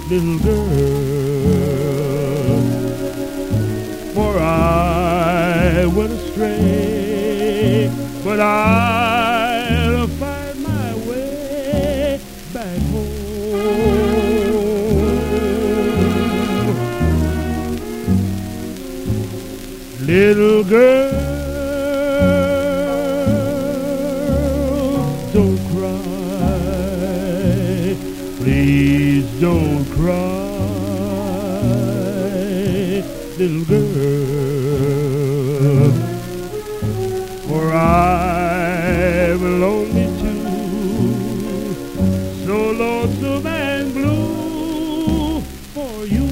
little girl, for I went astray, but I'll find my way back home. Little girl, don't cry, please don't cry, little girl, for I'm lonely too, so lonesome and blue for you.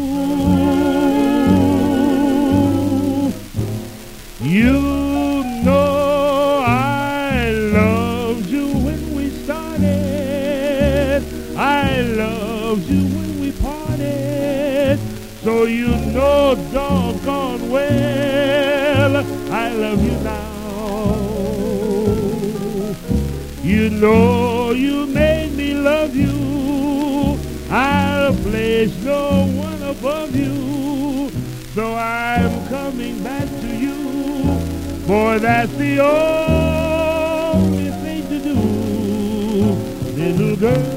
You know I loved you when we started, I loved you when we parted, so you know doggone well I love you now. You know you made me love you, I'll place no one above you, so I'm coming back to you, for that's the only thing to do. Little girl,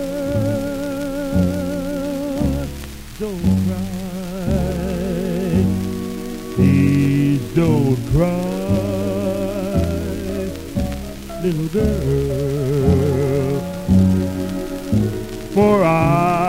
don't cry, please don't cry, little girl, for I